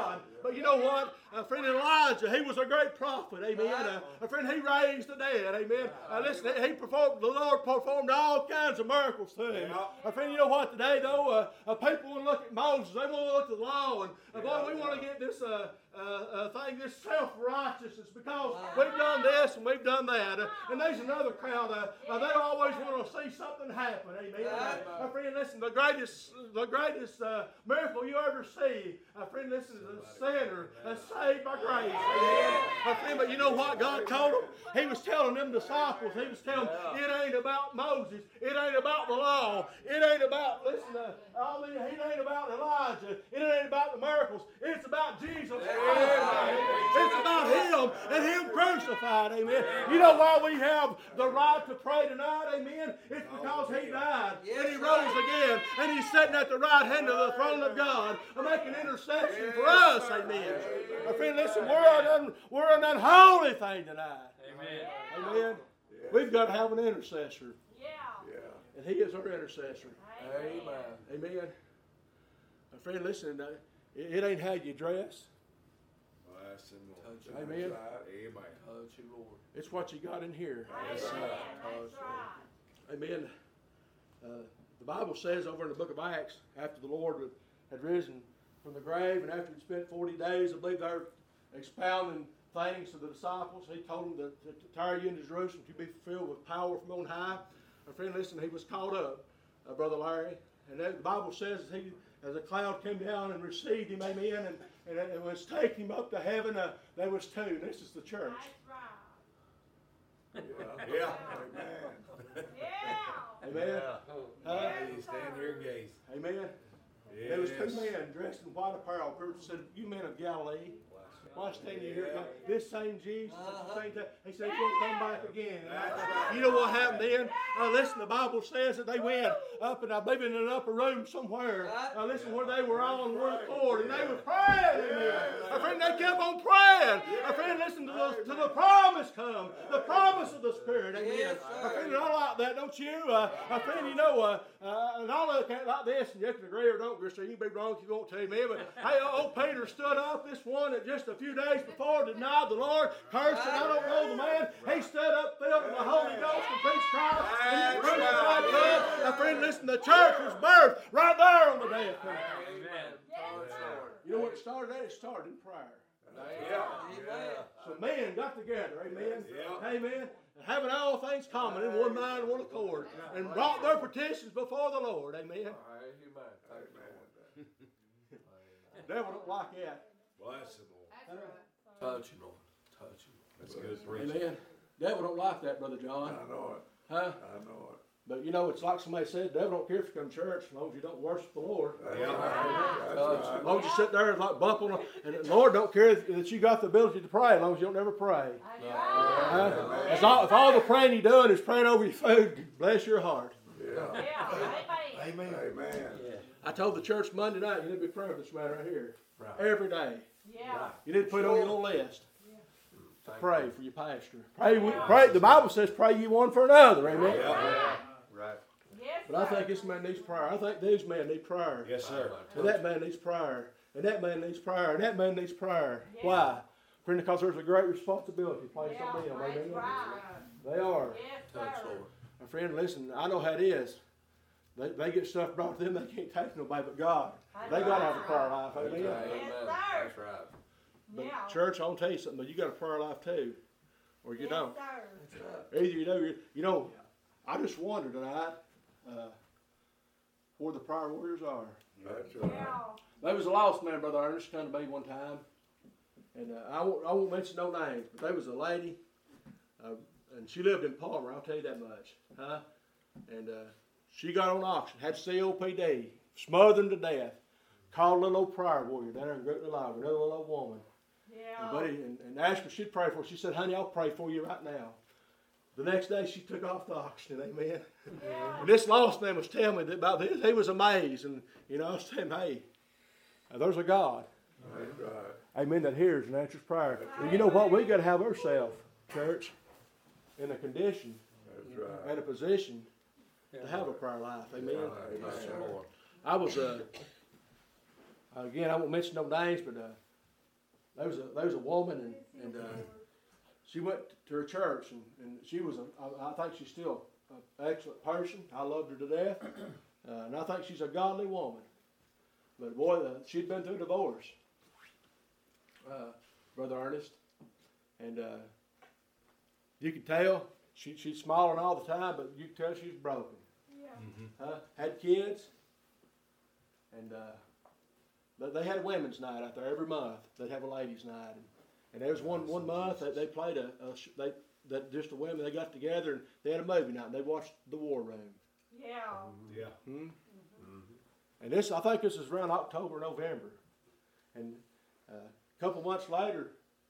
But you know what? Uh, friend Elijah, he was a great prophet. Amen. Uh, a friend, he raised the dead. Amen. Uh, listen, he performed, the Lord performed all kinds of miracles to him. A friend, you know what? Today, though, uh, uh, people want to look at Moses. They want to look at the law. And uh, boy, we want to get this uh, uh, uh, thing, this self-righteousness, because we've done this and we've done that. Uh, and there's another crowd. Uh, uh, they always want to see something happen. Amen. Uh, uh, friend, listen, the greatest, the greatest uh, miracle you ever see, uh, friend, listen, is a sinner uh, saved by grace. Amen. Uh, friend, but you know what God told them? He was telling them disciples, he was telling them, it ain't about Moses. It ain't about the law. It ain't about, listen, uh, all the, it ain't about Elijah. It ain't about the miracles. It's about Jesus Christ. Amen. It's about Him and Him crucified. Amen. You know why we have the right to pray tonight? Amen. It's because He died and He rose again and He's sitting at the right hand of the throne of God making intercession for us. Amen. My friend, listen, we're an, un, we're an unholy thing tonight. Amen. Amen. We've got to have an intercessor. Yeah. And He is our intercessor. Amen. Amen. My friend, listen, uh, it, it ain't how you dress. Touch Amen. Amen. Touch you, Lord. It's what you got in here. Amen. That's right. Amen. Uh, the Bible says over in the book of Acts, after the Lord had risen from the grave and after He'd spent forty days, I believe they're expounding things to the disciples. He told them to, to, to tarry you into Jerusalem to be filled with power from on high. My friend, listen, he was caught up, uh, Brother Larry. And that, the Bible says as, he, as a cloud came down and received him, amen, and, and it was taking him up to heaven, uh, there was two. This is the church. That's right. Yeah. Yeah. Amen. Uh, You stand here and gaze. amen. There was two men dressed in white apparel. Peter said, you men of Galilee, why stand you here? This same Jesus, at the same time, he said, he's going to come back again. You know what happened then? Uh, listen, the Bible says that they went up, and I believe in an upper room somewhere. Uh, listen, where they were all in one accord, and they were praying. Amen. My friend, they kept on praying. My friend, listen to the, to the promise come, the promise of the Spirit. Amen. My friend, I like that, don't you? Uh, my friend, you know, uh, uh, and all of it like this, and you can agree or don't agree, so you can be wrong if you want to, amen. But hey, old Peter stood up, this one that just a few days before denied the Lord, cursed, and I don't know the man. He stood up filled with the Holy Ghost and preached Christ and the crucified blood. My friend, listen, the church was birthed right there on the day of Pentecost. You know what it started at? It started in prayer. Yeah. So men got together, amen, amen, having all things common in one mind and one accord, and brought their petitions before the Lord, amen. The devil don't like that. Bless him, Lord. Touch him, Lord. Touch him. That's good preaching. Amen. Devil don't like that, Brother John. I know it. Huh? I know it. But you know, it's like somebody said, the devil don't care if you come to church as long as you don't worship the Lord. Yeah. That's Uh, right. as long as you sit there and like bump on, and the Lord don't care that you got the ability to pray as long as you don't never pray. Huh? As all, if all the praying you're doing is praying over your food, bless your heart. Yeah. Yeah. Amen. Amen. I told the church Monday night, you need to be praying for this man right here. Right. Every day. Yeah. You need to put it on your little list. Pray for your pastor. Pray, pray. The Bible says pray you one for another. Amen. Yeah. Right. Yes, But I think this man needs prayer. I think these men need prayer. Yes, sir. And that man needs prayer. And that man needs prayer. And that man needs prayer. Yeah. Why? Friend, because there's a great responsibility placed Yeah, on them. that's Amen. right. They are. Yes, Touch, sir. Lord. My friend, listen, I know how it is. They, they get stuff brought to them they can't take nobody but God. They got to have a prayer life. That's Amen. right. Yes, Amen. sir. That's right. But Yeah. church, I'll tell you something, but you got a prayer life too. Or you Yes, don't. sir. That's right. Either you know, you, you know, I just wonder tonight uh, where the prayer warriors are. That's right. Yeah. There was a lost man, Brother Ernest, come to me one time. And uh, I, won't, I won't mention no names, but there was a lady, uh, and she lived in Palmer, I'll tell you that much. Huh? And uh, she got on auction, had C O P D, smothered to death. Called a little old prayer warrior down there in Great Live, another little old woman. Yeah. And, buddy, and, and asked her she'd pray for her. She said, honey, I'll pray for you right now. The next day she took off the auction, amen. Yeah. And this lost man was telling me that about this. He was amazed. And, you know, I was saying, hey, uh, there's a God. That's right. Amen, that hears and answers prayer. And you know what? we got to have ourselves, church, in a condition That's right. and a position to have a prayer life. Amen. Amen. I was, uh, again, I won't mention no names, but uh, there was a there was a woman, and and uh, she went to her church, and, and she was a, I, I think she's still an excellent person. I loved her to death, uh, and I think she's a godly woman. But boy, uh, she'd been through divorce, uh, Brother Ernest, and uh, you could tell she she's smiling all the time, but you could tell she's broken. Yeah. Mm-hmm. Uh, had kids, and uh, they had a women's night out there every month. They'd have a ladies' night, and, and there was one one month that they played a, a they that just the women they got together and they had a movie night and they watched The War Room. Yeah. Yeah. Hmm? Mm-hmm. And this I think this is around October, November, and uh, a couple months later,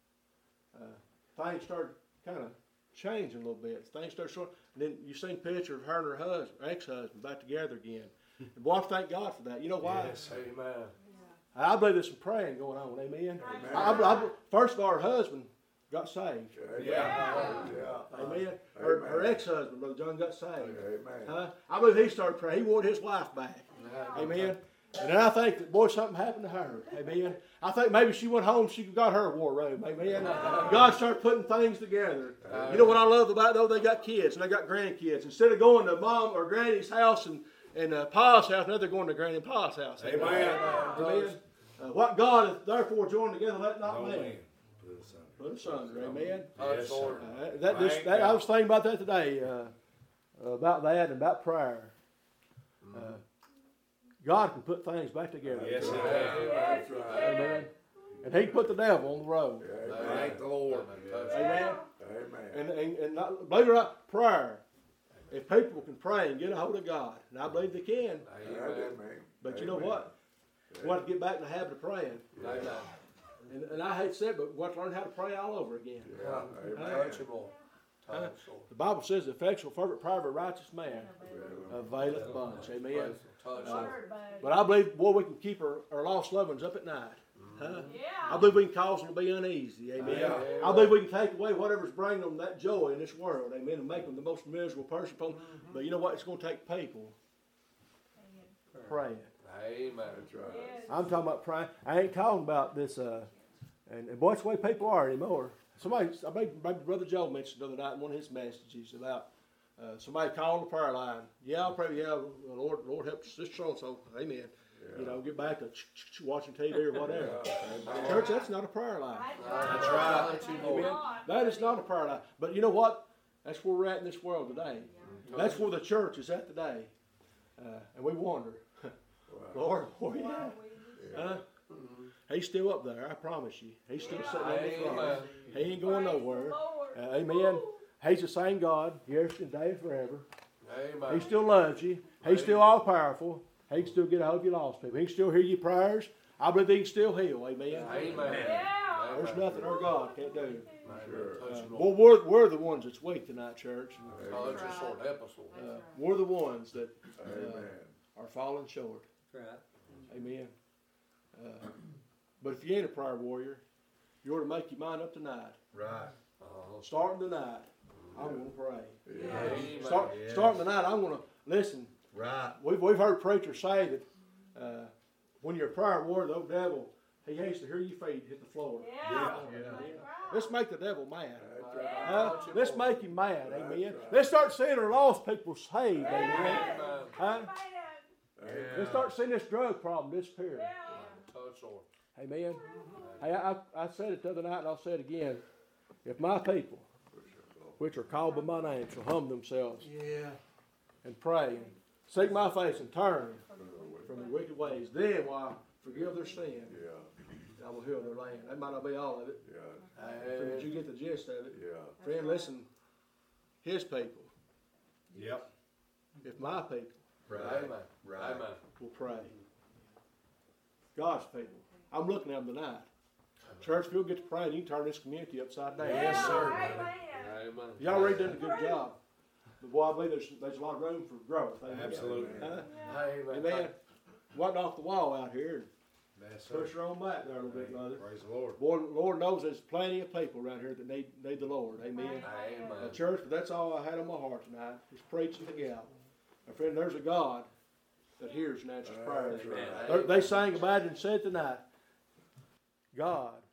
uh, things started kind of changing a little bit. Things started short, and then you seen pictures of her and her husband, ex-husband, back together again. And boy, I thank God for that. You know why? Yes, amen. I believe there's some praying going on. Amen. Amen. I, I, I, first of all, her husband got saved. Yeah. Amen. Her, her ex-husband, Brother John, got saved. Amen. Huh? I believe he started praying. He wanted his wife back. Amen. And then I think that, boy, something happened to her. Amen. I think maybe she went home, she got her war room. Amen. God started putting things together. You know what I love about though? They got kids and they got grandkids. Instead of going to mom or granny's house and, and uh, pa's house, now they're going to granny and pa's house. Amen. Amen. Uh, what God has therefore joined together, let not No man man. put asunder. Amen. Yes, sir. Uh, that just, that, I was thinking about that today, uh, about that and about prayer. Uh, God can put things back together. Yes, He can. That's right. Amen. And He put the devil on the road. Thank the Lord. Amen. Amen. And, and, and not, believe it or not, prayer. If people can pray and get a hold of God, and I believe they can, Amen. but you know what? We want to get back in the habit of praying. Amen. And, and I hate to say it, but we want to learn how to pray all over again. Yeah. Amen. Touchable. Touchable. The Bible says the effectual fervent prayer of a righteous man availeth much. Amen. Touchable. But I believe, boy, we can keep our, our lost loved ones up at night. Huh? Yeah. I believe we can cause them to be uneasy. Amen. Yeah. I believe we can take away whatever's bringing them that joy in this world. Amen. And make them the most miserable person. Mm-hmm. But you know what? It's going to take people praying. Amen. That's right. Yes. I'm talking about praying. I ain't talking about this. Uh, and, and boy, it's the way people are anymore. Somebody, I believe, maybe Brother Joe mentioned the other night in one of his messages about uh, somebody calling the prayer line. Yeah, I'll pray. Yeah, Lord, Lord help us, this so and so. Amen. Yeah. You know, get back to ch- ch- ch- watching T V or whatever. Yeah. Church, that's not a prayer line. That's right. Amen. That is not a prayer line. But you know what? That's where we're at in this world today. That's where the church is at today. Uh, and we wonder, Lord, where you at? Huh? He's still up there, I promise you. He's still sitting on the throne. Amen. He ain't going nowhere. Uh, amen. He's the same God, yesterday, today, and forever. Amen. He still loves you. He's still all powerful. He can still get a hold of your lost people. He can still hear your prayers. I believe he can still heal. Amen. Amen. Yeah. There's nothing our God can't do. Sure. Uh, Touchable. well, we're, we're the ones that's weak tonight, church. Touch us, Lord. Help us, Lord. Uh, we're the ones that Amen. are falling short. Right. Amen. Uh, but if you ain't a prayer warrior, you ought to make your mind up tonight. Right. Uh-huh. Starting tonight, I'm going to pray. Amen. Start, Yes. Starting tonight, I'm going to listen. Right. We've, we've heard preachers say that uh, when you're a prayer warrior, the old devil, he hates to hear your feet hit the floor. Yeah. Yeah. That's right. Let's make the devil mad. That's right. Huh? Let's make him mad. That's Amen. right. Let's start seeing our lost people saved. Amen. Amen. Huh? Amen. Let's start seeing this drug problem disappear. Yeah. Touch, Lord. Amen. Hey, I, I, I said it the other night and I'll say it again. If my people, which are called by my name, shall humble themselves Yeah. and pray and seek my face and turn from their wicked ways, then will I forgive their sin Yeah. and I will heal their land. That might not be all of it, Yeah. but you get the gist of it. Yeah. Friend, listen, his people, Yep. if my people Right. Amen. Right. Amen. will pray, God's people, I'm looking at them tonight. Church, if you'll get to praying, you can turn this community upside down. Yes, sir. Amen. Amen. Y'all already done a good job. But boy, I believe there's, there's a lot of room for growth. Amen. Absolutely. Huh? Amen. Amen. Wasn't off the wall out here. That's sir. Push her on back there a little bit, brother. Praise the Lord. Boy, Lord knows there's plenty of people around here that need need the Lord. Amen. Amen. Uh, church, but that's all I had on my heart tonight, is preaching the gospel. My friend, there's a God that hears and answers prayers. That's right. They're- They sang about it and said tonight, God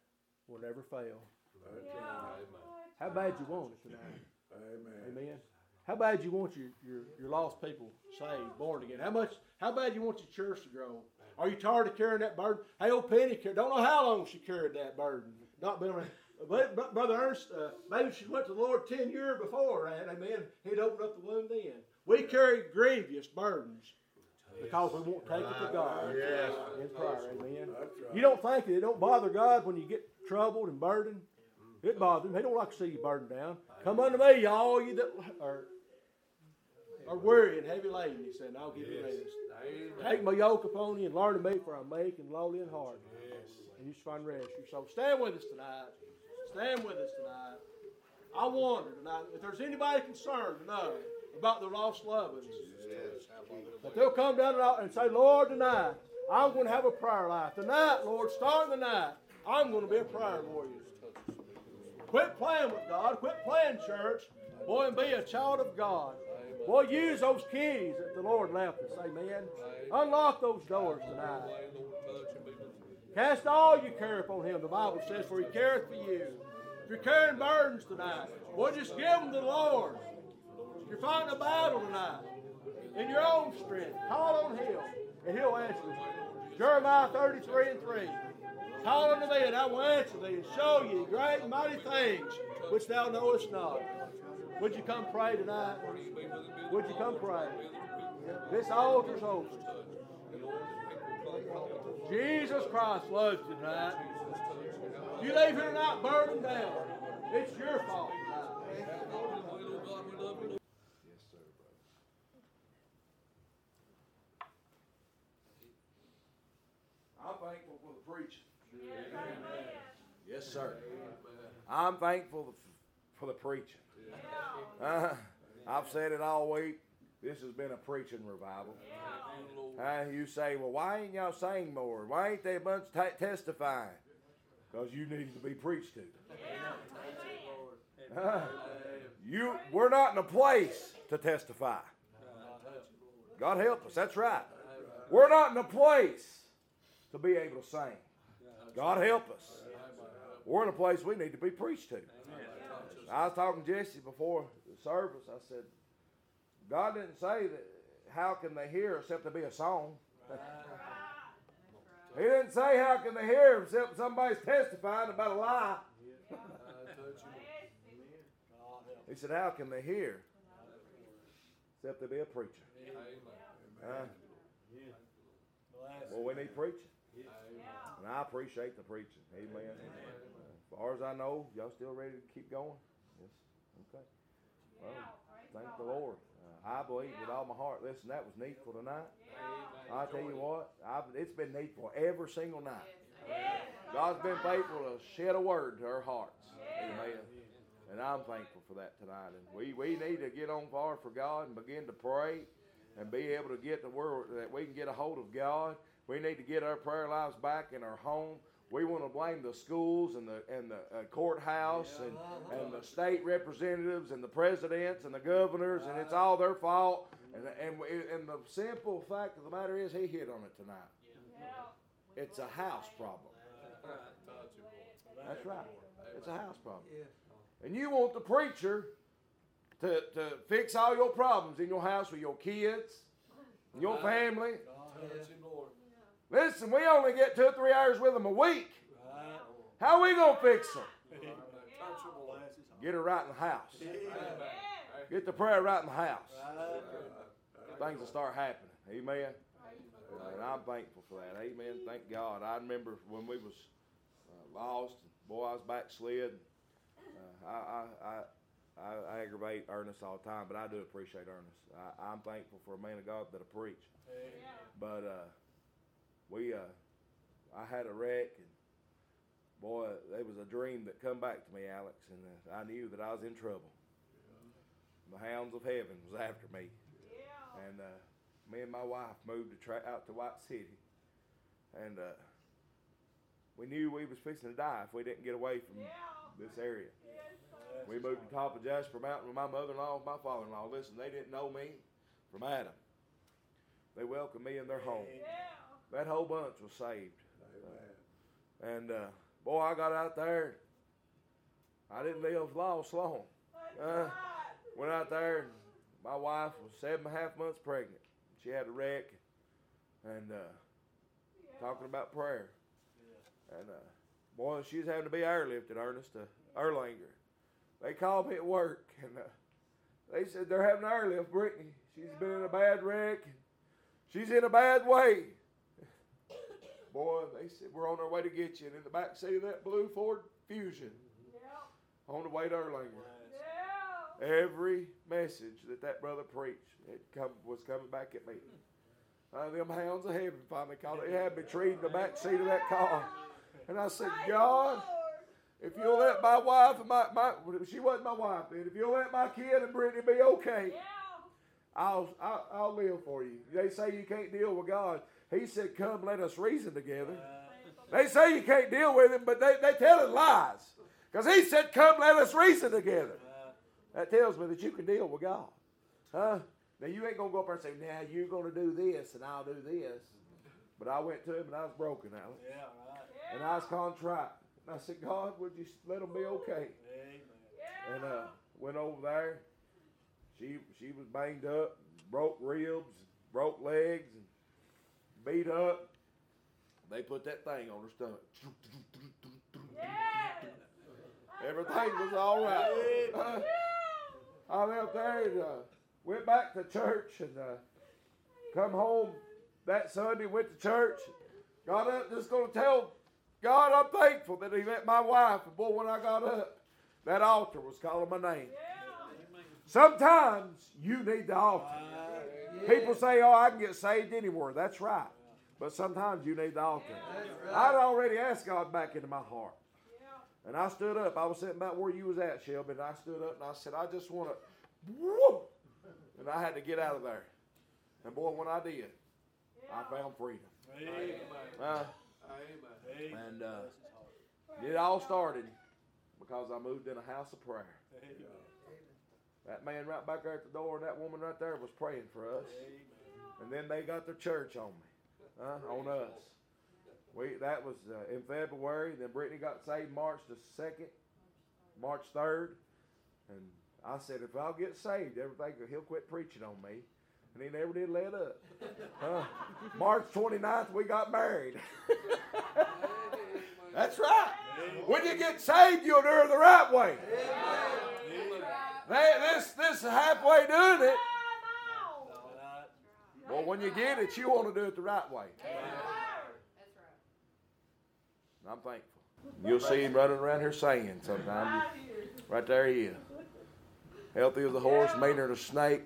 will never fail. That's right. How bad you want it tonight? Amen. Amen. How bad you want your, your, your lost people saved, born again? How much? How bad you want your church to grow? Are you tired of carrying that burden? Hey, old Penny, don't know how long she carried that burden. Not been around. But, but Brother Ernst, uh, maybe she went to the Lord ten years before, right? Amen. He'd opened up the womb then. We carry grievous burdens because we won't take it to God Yes. in prayer. Amen. That's right. You don't think it, it don't bother God when you get troubled and burdened? It bothers him. He don't like to see you burdened down. Come unto me, all you that are, are weary and heavy laden, he said, and I'll give you rest. Take my yoke upon you and learn of me, for I'm meek and lowly in heart. And you shall find rest your soul. Stand with us tonight. Stand with us tonight. I wonder tonight if there's anybody concerned tonight about their lost loved ones. That they'll come down and say, Lord, tonight, I'm going to have a prayer life. Tonight, Lord, starting the night, I'm going to be a prayer warrior. Quit playing with God. Quit playing church. Boy, and be a child of God. Boy, use those keys that the Lord left us. Amen. Unlock those doors tonight. Cast all your care upon Him. The Bible says, for He careth for you. If you're carrying burdens tonight, boy, just give them to the Lord. If you're fighting a battle tonight, in your own strength, call on Him, and He'll answer you. Jeremiah thirty-three and three. Call unto me, and I will answer thee, and show you great and mighty things which thou knowest not. Would you come pray tonight? Would you come pray? This altar's open. Jesus Christ loves you tonight. You leave here tonight burdened down. It's your fault tonight. Yes, sir, brother. I'm thankful for the preaching. Yes, sir. I'm thankful for the preaching. Uh, I've said it all week. This has been a preaching revival. Uh, you say, well, why ain't y'all saying more? Why ain't they a bunch t- testifying? Because you need to be preached to. Uh, you, we're not in a place to testify. God help us. That's right. We're not in a place to be able to sing. God help us. We're in a place we need to be preached to. I was talking to Jesse before the service. I said, God didn't say that how can they hear except to be a song. He didn't say how can they hear except somebody's testifying about a lie. He said, how can they hear except to be a preacher? Uh, well, we need preaching. And I appreciate the preaching. Amen. As far as I know, y'all still ready to keep going? Yes. Okay. Well, thank the Lord. Uh, I believe with all my heart. Listen, that was needful tonight. I tell you what, I've, it's been needful every single night. God's been faithful to shed a word to our hearts. Amen. And I'm thankful for that tonight. And we, we need to get on fire for God and begin to pray and be able to get the word that we can get a hold of God. We need to get our prayer lives back in our home. We want to blame the schools and the and the uh, courthouse and, and the state representatives and the presidents and the governors, and it's all their fault. And and and the simple fact of the matter is, he hit on it tonight. It's a house problem. That's right. It's a house problem. And you want the preacher to to fix all your problems in your house with your kids, and your family. Listen, we only get two or three hours with them a week. How are we going to fix them? Get her right in the house. Get the prayer right in the house. Things will start happening. Amen. And I'm thankful for that. Amen. Thank God. I remember when we was uh, lost. Boy, I was backslid. Uh, I, I, I, I, I aggravate Ernest all the time, but I do appreciate Ernest. I, I'm thankful for a man of God that'll preach. But uh, we, uh, I had a wreck, and boy, there was a dream that come back to me, Alex, and uh, I knew that I was in trouble. The hounds of heaven was after me. And uh, me and my wife moved to tra- out to White City, and uh, we knew we was fixing to die if we didn't get away from this area. We moved to top of Jasper Mountain with my mother-in-law and my father-in-law. Listen, they didn't know me from Adam. They welcomed me in their home. That whole bunch was saved. Uh, and uh, boy, I got out there. I didn't live lost long. Uh, went out there, and my wife was seven and a half months pregnant. She had a wreck, and uh, talking about prayer. And uh, boy, she was having to be airlifted, Ernest, to Erlanger. They called me at work, and uh, they said they're having an airlift, Brittany. She's been in a bad wreck. She's in a bad way. Boy, they said, we're on our way to get you. And in the back seat of that blue Ford Fusion, yeah. on the way to Erlanger. Yeah. Every message that that brother preached it come, was coming back at me. Uh, them hounds of heaven finally called it. They had me treated in the back seat of that car. And I said, God, if you'll let my wife and my, my she wasn't my wife then, if you'll let my kid and Brittany be okay, yeah. I'll, I'll I'll live for you. They say you can't deal with God. He said, come, let us reason together. They say you can't deal with him, but they, they telling lies. Because he said, come, let us reason together. That tells me that you can deal with God. Huh? Now, you ain't going to go up there and say, now you're going to do this and I'll do this. But I went to him and I was broken, Alex. Yeah, right. And I was contrite. And I said, God, would you let them be okay? Amen. And uh, went over there. She, she was banged up, broke ribs, broke legs, and beat up. They put that thing on her stomach. Yeah. Everything was all right. Uh, I left there and uh, went back to church and uh, come home that Sunday, went to church. Got up just going to tell God I'm thankful that he let my wife. And boy, when I got up, that altar was calling my name. Yeah. Sometimes you need the altar. Uh, yeah. People say, oh, I can get saved anywhere. That's right. But sometimes you need the altar. Yeah, right. I'd already asked God back into my heart. Yeah. And I stood up. I was sitting about where you was at, Shelby. And I stood up and I said, I just want to, whoop. And I had to get out of there. And boy, when I did, yeah. I found freedom. Amen. Uh, Amen. And uh, it all started because I moved in a house of prayer. Amen. That man right back there at the door and that woman right there was praying for us. Amen. And then they got their church on me, uh, on us. We That was uh, in February. Then Brittany got saved March the second, March third. And I said, if I'll get saved, everything, he'll quit preaching on me. And he never did let up. Uh, March twenty-ninth, we got married. That's right. When you get saved, you'll do it the right way. They, this, this is halfway doing it. Well, when you get it, you want to do it the right way. I'm thankful. You'll see him running around here singing sometimes. Right there he is. Healthy as a horse, meaner than a snake.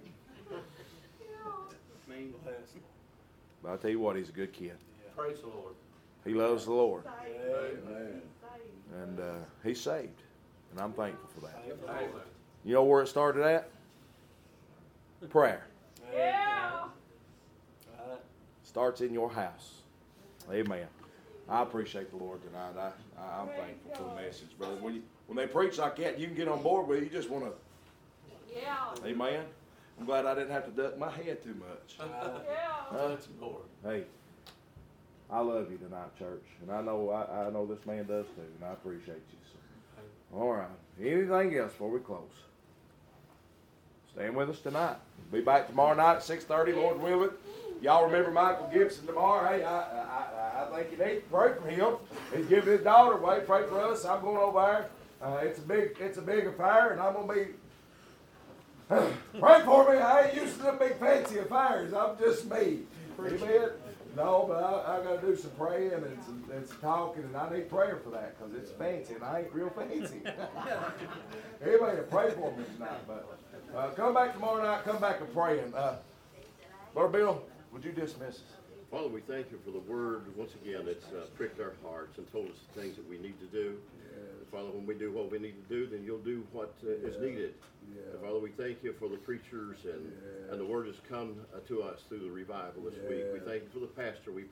But I'll tell you what, he's a good kid. Praise the Lord. He loves the Lord. Amen. And uh, he's saved. And I'm thankful for that. Amen. You know where it started at? Prayer. Yeah. Starts in your house. Amen. I appreciate the Lord tonight. I, I, I'm thankful for the message, brother. When, you, when they preach like that, you can get on board with it. You just want to. Yeah. Amen. I'm glad I didn't have to duck my head too much. Yeah. Uh, hey, I love you tonight, church, and I know I, I know this man does too, and I appreciate you. So. All right. Anything else before we close? Stand with us tonight. Be back tomorrow night at six thirty, Lord willing. Y'all remember Michael Gibson tomorrow? Hey, I, I, I think you need to pray for him. He's giving his daughter away. Pray for us. I'm going over there. Uh, it's a big, it's a big affair, and I'm gonna be. Pray for me. I ain't used to them big fancy affairs. I'm just me. Amen. No, but I, I got to do some praying and some, and some talking, and I need prayer for that because it's fancy, and I ain't real fancy. Anybody pray for me tonight. But uh, come back tomorrow night. Come back and pray. And uh, Brother Bill, would you dismiss us? Father, we thank you for the word. Once again, it's uh, pricked our hearts and told us the things that we need to do. Yes. Father, when we do what we need to do, then you'll do what uh, is needed. Yes. Father, we thank you for the preachers and, yes. and the word has come uh, to us through the revival this yes. week. We thank you for the pastor. We